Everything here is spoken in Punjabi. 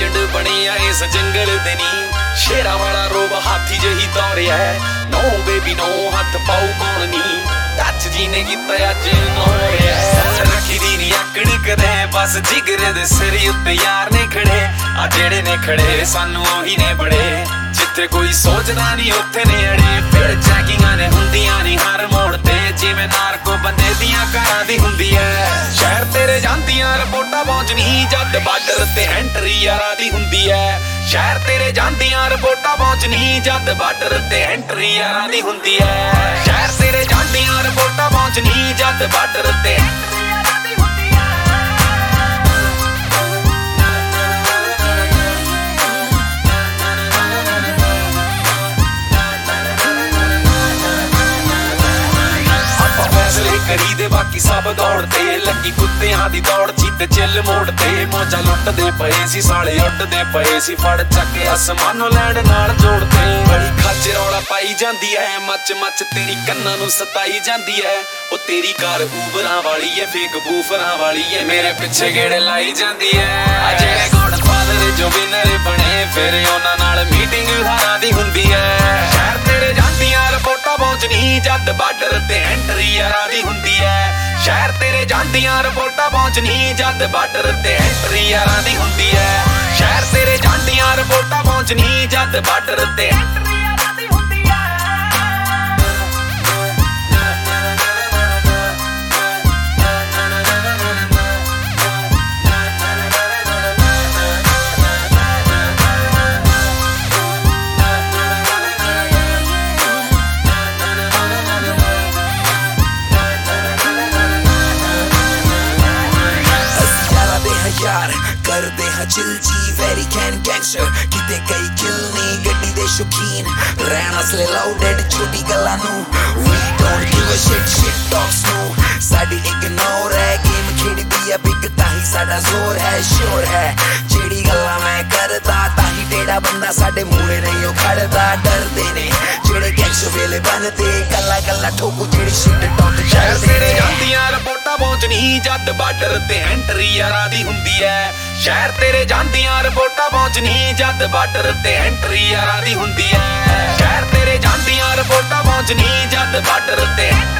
ਪਿੰਡ ਬਣਿਆ ਇਸ ਜੰਗਲ ਦੇ ਨੀ ਸ਼ੇਰਾਂ ਵਾਲਾ ਰੋਬ ਹਾਥੀ ਜਿਹੀ ਦੌੜਿਆ ਨੋ ਬੇਬੀ ਨੋ ਹੱਥ ਪਾਉ ਕੌਣ ਨੀ ਟੱਚ ਜੀ ਨੇ ਕੀਤਾ ਅੱਜ ਨੋੜਿਆ ਰੱਖੀ ਦੀ ਨੀ ਆਕੜ ਕਦੇ ਬਸ ਜਿਗਰੇ ਦੇ ਸਿਰ ਉੱਤੇ ਯਾਰ ਨੇ ਖੜੇ ਆ ਜਿਹੜੇ ਨੇ ਖੜੇ ਸਾਨੂੰ ਉਹੀ ਨੇ ਬੜੇ ਜਿੱਥੇ ਕੋਈ ਸੋਚਦਾ ਨਹੀਂ ਉੱਥੇ ਨੇ ਅੜੇ ਫਿਰ ਚੈਕਿੰਗਾਂ ਨੇ ਹੁੰਦੀਆਂ ਨਹੀਂ ਹਰ ਮੋੜ ਤੇ ਜਿਵੇਂ ਨਾਰਕੋ ਬੰਦੇ ਦੀਆਂ ਘਰਾਂ ਦੀ ਹੁੰਦੀ ਐ ਸ਼ਹਿਰ ਤੇਰੇ ਜਾਂਦੀਆਂ ਰਿਪੋਰਟਾਂ ਪਹੁੰਚਣੀ ਜਦ ਬਾਰਡਰ ਤੇ ਐਂਟਰੀ ਯਾਰਾਂ ਦੀ ਹੁੰਦੀ ਐ ਸ਼ਹਿਰ ਤੇਰੇ ਜਾਂਦੀਆਂ ਰਿਪੋਰਟਾਂ ਪਹੁੰਚਣੀ ਜਦ ਬਾਰਡਰ ਤੇ ਐਂਟਰੀ ਯਾਰਾਂ ਦੀ ਹੁੰਦੀ ਐ ਸ਼ਹਿਰ ਤੇਰੇ ਜਾਂਦੀਆਂ ਰਿਪੋਰਟਾਂ ਪਹੁੰਚਣੀ ਜਦ ਬਾਰਡਰ ਤੇ ਕਰੀ ਦੇ ਬਾਕੀ ਸਭ ਦੌੜਦੇ ਲੱਗੀ ਕੁੱਤਿਆਂ ਦੀ ਦੌੜ ਚੀਤੇ ਚਿੱਲ ਮੋੜਦੇ ਮੌਜਾਂ ਲੁੱਟਦੇ ਪਏ ਸੀ ਸਾਲੇ ਉੱਡਦੇ ਪਏ ਸੀ ਫੜ ਚੱਕ ਕੇ ਅਸਮਾਨੋਂ ਲੈਂਡ ਨਾਲ ਜੋੜਦੇ ਬੜੀ ਖੱਜ ਰੌਲਾ ਪਾਈ ਜਾਂਦੀ ਐ ਮੱਚ ਮੱਚ ਤੇਰੀ ਕੰਨਾਂ ਨੂੰ ਸਤਾਈ ਜਾਂਦੀ ਐ ਉਹ ਤੇਰੀ ਕਾਰ ਊਬਰਾਂ ਵਾਲੀ ਐ ਫੇਕ ਬੂਫਰਾਂ ਵਾਲੀ ਐ ਮੇਰੇ ਪਿੱਛੇ ਗੇੜੇ ਲਾਈ ਜਾਂਦੀ ਐ ਆ ਜਿਹੜੇ ਗੋਡ ਫਾਦਰ ਜੋ ਵਿਨਰ ਬਣੇ ਫਿਰ ਉਹਨਾਂ ਨਾਲ ਮੀਟਿੰਗ ਹਾਰਾਂ ਦੀ ਹੁੰਦੀ ਐ ਸ਼ਹਿਰ ਤੇਰੇ ਜਾਂਦੀਆਂ ਰਿਪੋਰਟਾਂ ਪਹੁੰਚਣੀ ਜਦ ਬਾਰਡਰ ਤੇ ਐਂਟਰੀ ਯਾਰਾਂ ਦੀ ਹੁੰਦੀ ਐ ਸ਼ਹਿਰ ਤੇਰੇ ਜਾਂਦੀਆਂ ਰਿਪੋਰਟਾਂ ਪਹੁੰਚਣੀ ਜਦ ਬਾਰਡਰ ਤੇ ਐਂਟਰੀ ਯਾਰਾਂ ਦੀ ਹੁੰਦੀ ਐ ਸ਼ਹਿਰ ਤੇਰੇ ਜਾਂਦੀਆਂ ਰਿਪੋਰਟਾਂ ਪਹੁੰਚਣੀ ਜਦ ਬਾਰਡਰ ਤੇ यार करदे हां चिल जी वेरी कैन गैंगस्टर किते कई किल नहीं गड्डी दे शौकीन रहना असले लाउडेड छोटी गल्लां नू we don't give a shit talks नू साडी इग्नोर है गेम खेडदी है बिग ताही साडा जोर है श्योर है जेड़ी गल्लां मैं करदा ताही टेड़ा बंदा साडे मूले नहीं ओ खड़दा डरदे ने जेड़े गैंगस्टर वेले बनदे गल्ला गल्ला ठोकू जेड़ी शिट टॉक शहर तेरे ਜਾਂਦੀਆਂ ਰਿਪੋਰਟਾਂ ਪਹੁੰਚਣੀ ਜਦ ਬਾਰਡਰ ਤੇ ਐਂਟਰੀ ਯਾਰਾਂ ਦੀ ਹੁੰਦੀ ਐ ਸ਼ਹਿਰ ਤੇਰੇ ਜਾਂਦੀਆਂ ਰਿਪੋਰਟਾਂ ਪਹੁੰਚਣੀ ਜਦ ਬਾਰਡਰ ਤੇ ਐਂਟਰੀ ਯਾਰਾਂ ਦੀ ਹੁੰਦੀ ਐ ਸ਼ਹਿਰ ਤੇਰੇ ਜਾਂਦੀਆਂ ਰਿਪੋਰਟਾਂ ਪਹੁੰਚਣੀ ਜਦ ਬਾਰਡਰ ਤੇ